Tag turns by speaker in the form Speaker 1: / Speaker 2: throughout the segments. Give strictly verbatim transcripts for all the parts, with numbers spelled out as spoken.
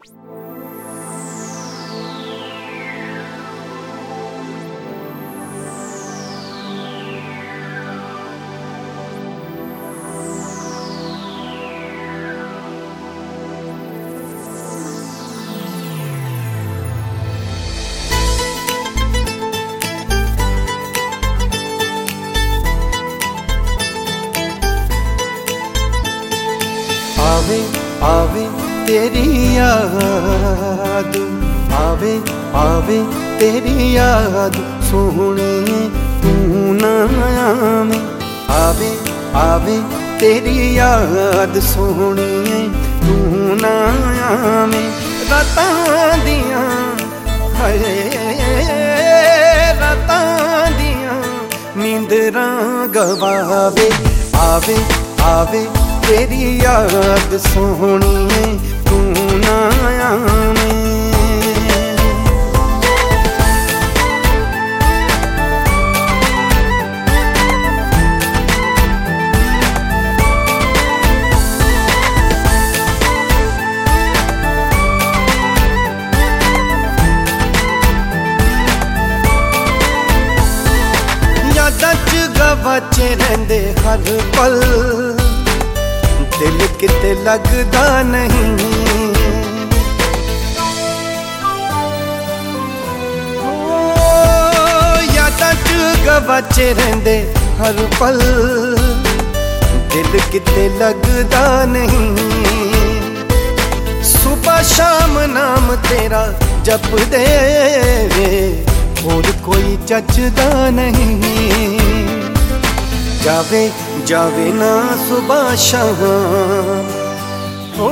Speaker 1: आवे आवे तेरी याद, आवे आवे तेरी याद सोहणिए तू ना आवे। आवे आवे तेरी याद सोहणिए तू ना आवे। रातां दियां हाय रातां दियां नींदरां गवावे। आवे आवे तेरी याद सोहणिए तू ना आवे। यादां च गवाचे रहिंदे हर पल, दिल किते लगदा नहीं। यादां च गवाचे रहिंदे हर पल, दिल किते लगदा नहीं। सुबह शाम नाम तेरा जपदे, होर कोई जचदा नहीं। जावे जावे ना सुबह शाम, ओ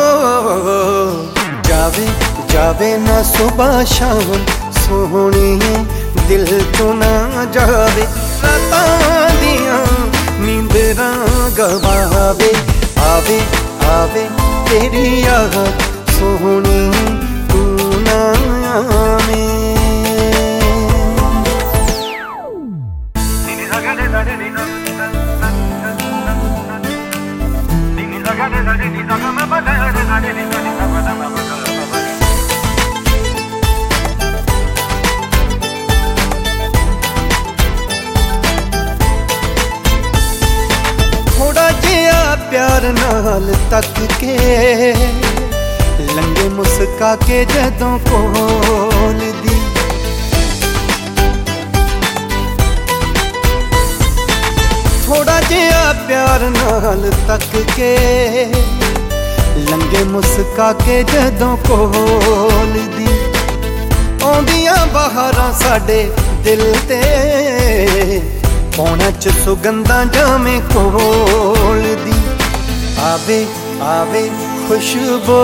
Speaker 1: जावे जावे ना सुबह शाम सोहणिए दिल तो ना जावे। रातां दियां नींदरां गवावे। आवे आवे तेरी याद सोहणिए तू ना आवे। थोड़ा जिहा प्यार नाल तक के लंगे मुस्का के जदों कोल दी। थोड़ा जिहा प्यार नाल तक के लंगे मुस्का के जदों कोल दी। आउंदियां बहारां साडे दिल ते पौना च सुगंधां जावें कोल दी। आवे आवे खुशबू,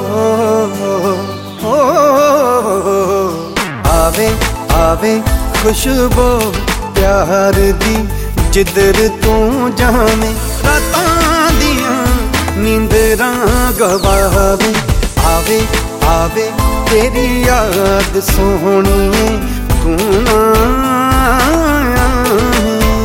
Speaker 1: आवे आवे खुशबू प्यार दी जिधर तू जावे। रातां दियां नींदरां गवावे। आवे आवे तेरी याद सोहणिए तू ना आवे।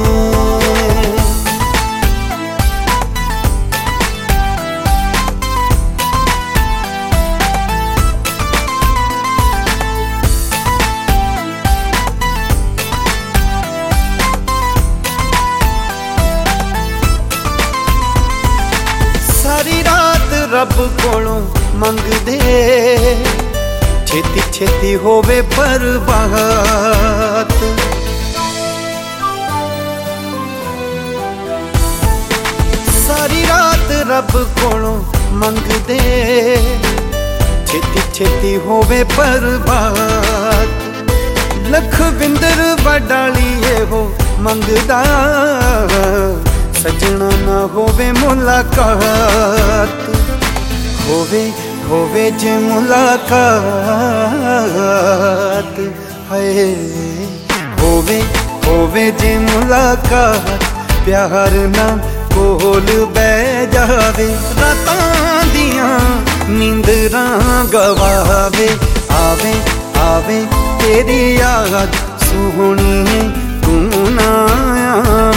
Speaker 1: सारी रात रब कोलों मंगदे, छेती छेती होवे बर्बाद। सारी रात रब कोलों मंगदे, छेती छेती होवे बर्बाद। लखविंदर वडालीए हो मंगदा, सजना ना होवे मुलाकात। होवे होवे जे मुलाकात, है होवे होवे जे मुलाकात। प्यार ना कोल बह जावे। रातां दियां नींदरां गवावे। आवे आवे तेरी याद सोहणिए तू ना आवे।